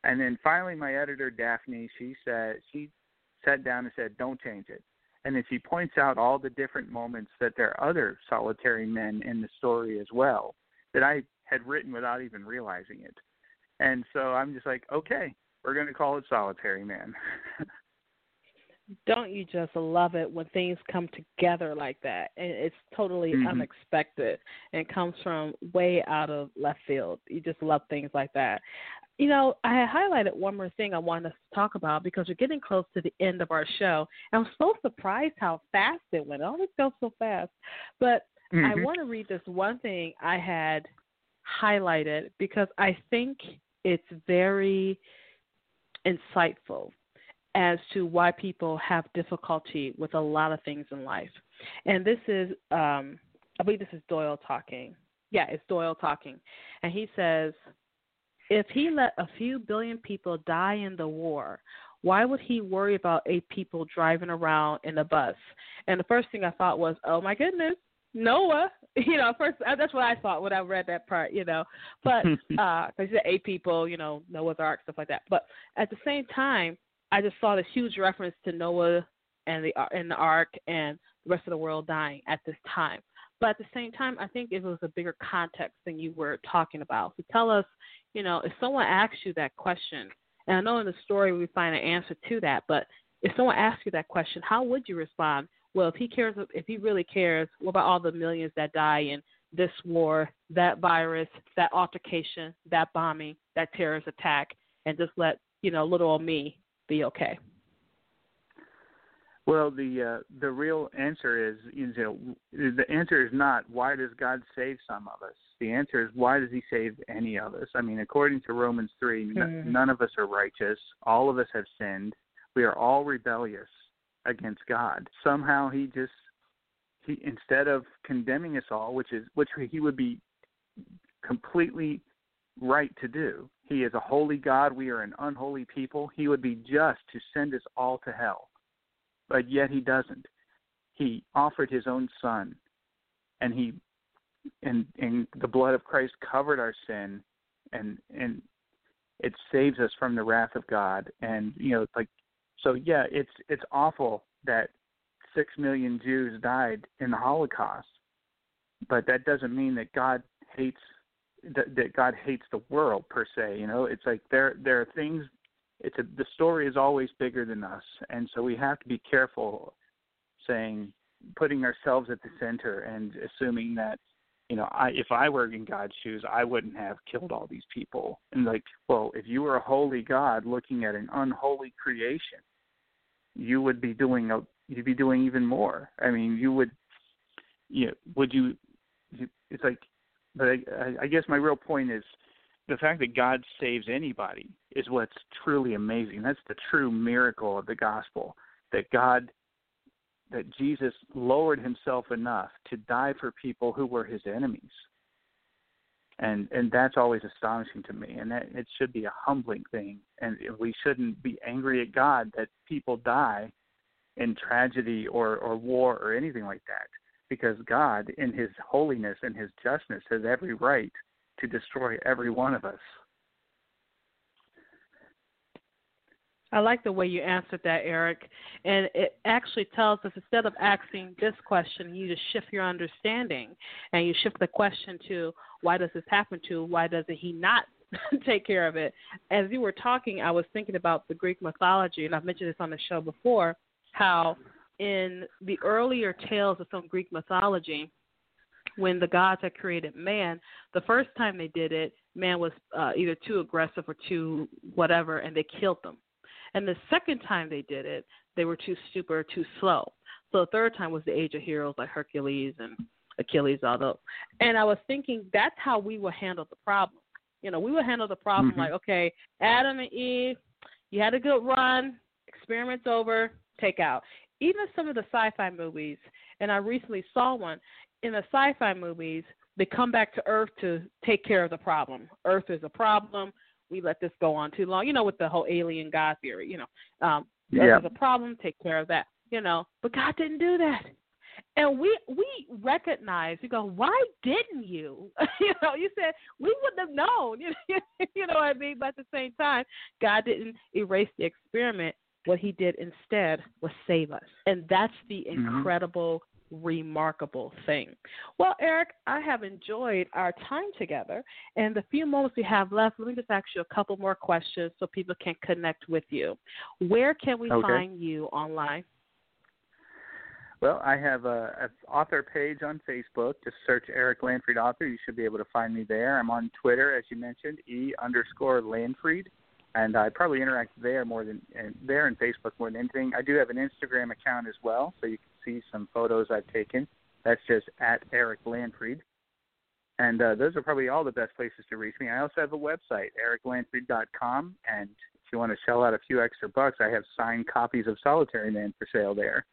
And then finally, my editor Daphne, she said she sat down and said, "Don't change it." And then she points out all the different moments that there are other solitary men in the story as well that I had written without even realizing it. And so I'm just like, okay, we're going to call it Solitary Man. Don't you just love it when things come together like that? And it's totally mm-hmm. unexpected and comes from way out of left field. You just love things like that. You know, I had highlighted one more thing I wanted us to talk about because we're getting close to the end of our show. I'm so surprised how fast it went. It always goes so fast. But mm-hmm. I want to read this one thing I had highlighted because I think it's very insightful as to why people have difficulty with a lot of things in life. And this is, um, I believe this is Doyle talking. Yeah, it's Doyle talking. And he says, if he let a few billion people die in the war, why would he worry about eight people driving around in a bus? And the first thing I thought was, oh, my goodness, Noah. You know, first that's what I thought when I read that part, you know. But uh, he said eight people, you know, Noah's Ark, stuff like that. But at the same time, I just saw this huge reference to Noah and the and the ark and the rest of the world dying at this time. But at the same time, I think it was a bigger context than you were talking about. So tell us, you know, if someone asks you that question, and I know in the story we find an answer to that, but if someone asks you that question, how would you respond? Well, if he cares, if he really cares, what about all the millions that die in this war, that virus, that altercation, that bombing, that terrorist attack, and just let, you know, little old me be okay? Well, the uh, the real answer is, you know, the answer is not why does God save some of us. The answer is why does he save any of us? I mean, according to Romans three, mm-hmm. n- none of us are righteous. All of us have sinned. We are all rebellious against God. Somehow he just, he instead of condemning us all, which is which he would be completely right to do. He is a holy God. We are an unholy people. He would be just to send us all to hell. But yet he doesn't. He offered his own son, and he, and, and the blood of Christ covered our sin, and and it saves us from the wrath of God. And you know, like, so yeah, it's it's awful that six million Jews died in the Holocaust, but that doesn't mean that God hates that, that God hates the world per se. You know, it's like there there are things. It's a, the story is always bigger than us, and so we have to be careful saying, putting ourselves at the center and assuming that, you know, I, if I were in God's shoes, I wouldn't have killed all these people. And like, well, if you were a holy God looking at an unholy creation, you would be doing a, you'd be doing even more. I mean, you would, you know, would you? It's like, but I, I guess my real point is, the fact that God saves anybody is what's truly amazing. That's the true miracle of the gospel, that God, that Jesus lowered himself enough to die for people who were his enemies. And and that's always astonishing to me. And that it should be a humbling thing. And we shouldn't be angry at God that people die in tragedy or, or war or anything like that, because God, in his holiness and his justness, has every right to destroy every one of us. I like the way you answered that, Eric. And it actually tells us, instead of asking this question, you just shift your understanding and you shift the question to, why does this happen to? Why doesn't he not take care of it? As you were talking, I was thinking about the Greek mythology, and I've mentioned this on the show before, how in the earlier tales of some Greek mythology, when the gods had created man, the first time they did it, man was uh, either too aggressive or too whatever, and they killed them. And the second time they did it, they were too stupid or too slow. So the third time was the age of heroes like Hercules and Achilles, all those. And I was thinking that's how we would handle the problem. You know, we would handle the problem mm-hmm. like, okay, Adam and Eve, you had a good run, experiment's over, take out. Even some of the sci-fi movies, and I recently saw one, in the sci-fi movies, they come back to Earth to take care of the problem. Earth is a problem. We let this go on too long. You know, with the whole alien God theory, you know. Um, yeah. Earth is a problem, take care of that, you know. But God didn't do that. And we we recognize, you go, why didn't you? you know, you said we wouldn't have known. You know, you know what I mean? But at the same time, God didn't erase the experiment. What he did instead was save us. And that's the Mm-hmm. incredible, remarkable thing. Well, Eric, I have enjoyed our time together. And the few moments we have left, let me just ask you a couple more questions so people can connect with you. Where can we Okay. find you online? Well, I have a, a author page on Facebook. Just search Eric Landfried Author. You should be able to find me there. I'm on Twitter, as you mentioned, E underscore Landfried, and I probably interact there more than and there and Facebook more than anything. I do have an Instagram account as well, so you can see some photos I've taken. That's just at Eric Landfried. And uh, those are probably all the best places to reach me. I also have a website, eric landfried dot com, and if you want to shell out a few extra bucks, I have signed copies of Solitary Man for sale there.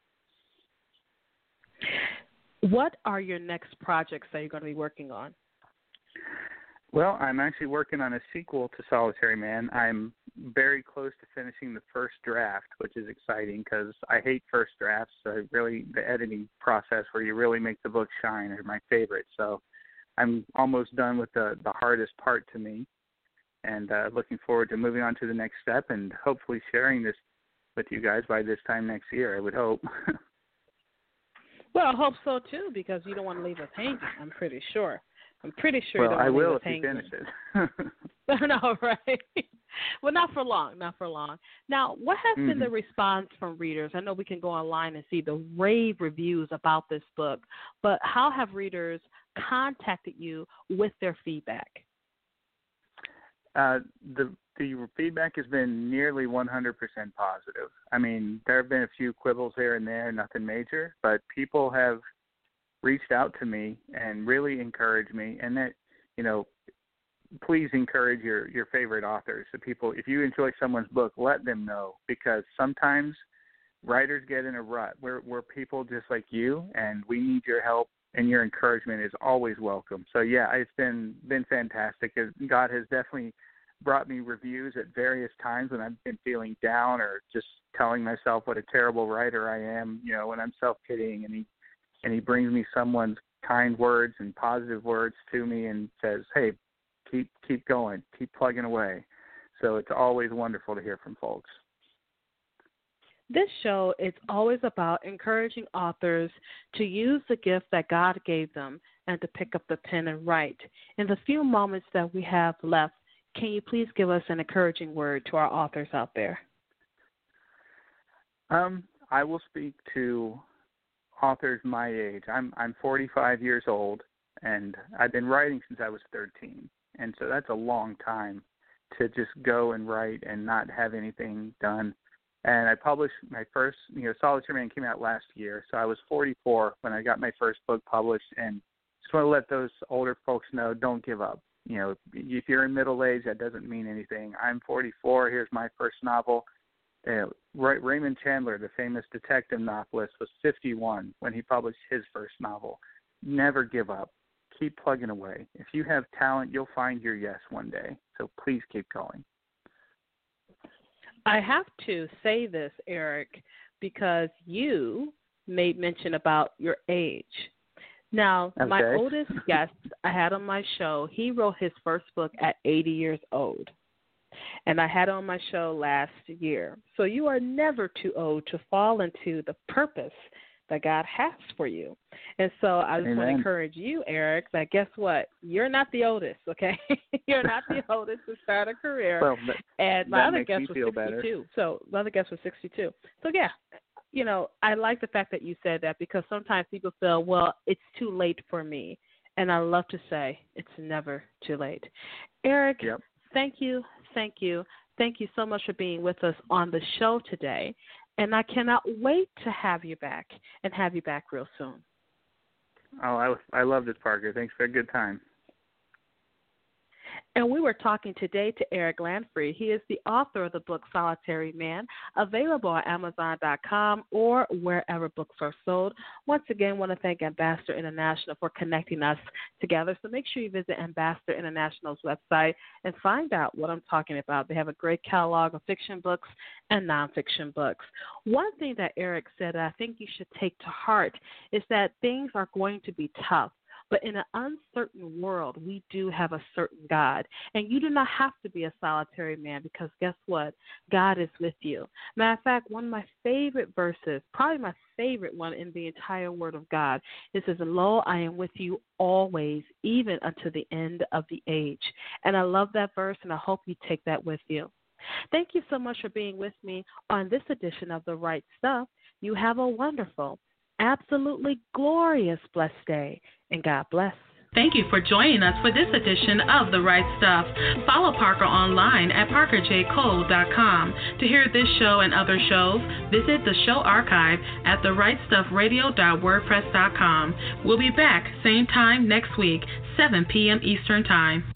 What are your next projects that you're going to be working on? Well, I'm actually working on a sequel to Solitary Man. I'm very close to finishing the first draft, which is exciting because I hate first drafts. So really, the editing process where you really make the book shine are my favorite. So I'm almost done with the, the hardest part to me, and uh, looking forward to moving on to the next step and hopefully sharing this with you guys by this time next year, I would hope. Well, I hope so, too, because you don't want to leave us hanging, I'm pretty sure. I'm pretty sure well, you don't I want to will leave us if you hanging. finish it. No, right? Well, not for long, not for long. Now, what has mm-hmm. been the response from readers? I know we can go online and see the rave reviews about this book, but how have readers contacted you with their feedback? Uh, the the feedback has been nearly one hundred percent positive. I mean, there have been a few quibbles here and there, nothing major, but people have reached out to me and really encouraged me. And that, you know, please encourage your, your favorite authors. So people, if you enjoy someone's book, let them know, because sometimes writers get in a rut. We're, we're people just like you, and we need your help, and your encouragement is always welcome. So, yeah, it's been, been fantastic. God has definitely brought me reviews at various times when I've been feeling down or just telling myself what a terrible writer I am, you know, when I'm self-pitying, and he, and he brings me someone's kind words and positive words to me and says, hey, keep, keep going, keep plugging away. So it's always wonderful to hear from folks. This show is always about encouraging authors to use the gift that God gave them and to pick up the pen and write. In the few moments that we have left, can you please give us an encouraging word to our authors out there? Um, I will speak to authors my age. I'm I'm forty-five years old, and I've been writing since I was thirteen. And so that's a long time to just go and write and not have anything done. And I published my first, you know, Solitary Man came out last year, so I was forty-four when I got my first book published. And just want to let those older folks know, don't give up. You know, if you're in middle age, that doesn't mean anything. I'm forty-four. Here's my first novel. Uh, Raymond Chandler, the famous detective novelist, was fifty-one when he published his first novel. Never give up. Keep plugging away. If you have talent, you'll find your yes one day. So please keep going. I have to say this, Eric, because you made mention about your age. Now, okay. my oldest guest I had on my show, he wrote his first book at eighty years old. And I had on my show last year. So you are never too old to fall into the purpose that God has for you. And so I just Amen. want to encourage you, Eric, that guess what? You're not the oldest, okay? You're not the oldest to start a career. Well, that, and my that other makes guest me was feel sixty-two. better. So my other guest was sixty-two. So, yeah, you know, I like the fact that you said that, because sometimes people feel, well, it's too late for me. And I love to say it's never too late. Eric, yep. thank you, thank you. Thank you so much for being with us on the show today. And I cannot wait to have you back and have you back real soon. Oh, I, I love this, Parker. Thanks for a good time. And we were talking today to Eric Landry. He is the author of the book Solitary Man, available on Amazon dot com or wherever books are sold. Once again, I want to thank Ambassador International for connecting us together. So make sure you visit Ambassador International's website and find out what I'm talking about. They have a great catalog of fiction books and nonfiction books. One thing that Eric said that I think you should take to heart is that things are going to be tough. But in an uncertain world, we do have a certain God. And you do not have to be a solitary man because guess what? God is with you. Matter of fact, one of my favorite verses, probably my favorite one in the entire Word of God, it says, "Lo, I am with you always, even unto the end of the age." And I love that verse, and I hope you take that with you. Thank you so much for being with me on this edition of The Right Stuff. You have a wonderful, absolutely glorious, blessed day, and God bless. Thank you for joining us for this edition of The Right Stuff. Follow Parker online at parker j cole dot com. To hear this show and other shows, visit the show archive at the right stuff radio dot wordpress dot com. We'll be back same time next week, seven p.m. Eastern Time.